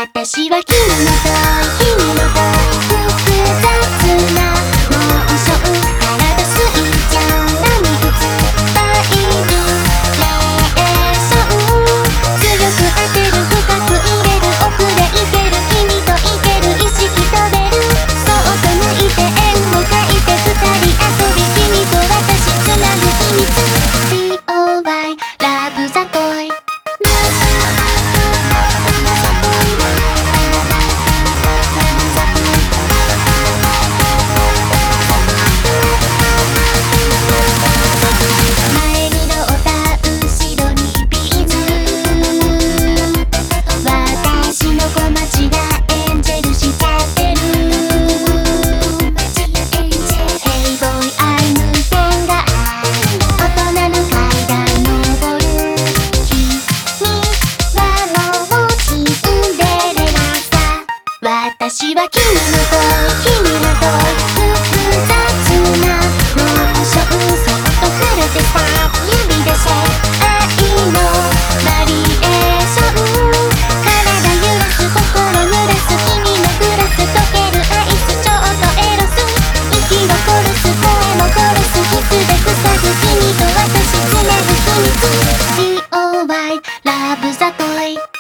私は君の複雑なモーション体スイッチャー波打つバイブレーション強く当てる深く入れる奥でいける君といける意識飛べるそっと抜いて円を描いて二人遊び君と私つなぐ秘密 BOY ラブザトイ私は君の複雑なモーションそっと触れてさ指でしょ愛のバリエーション体揺らす心濡らす君のグラス溶けるアイスちょっとエロス息を殺す声も殺すキスで塞ぐ君と私つなぐ秘密 BOY ラブザトイ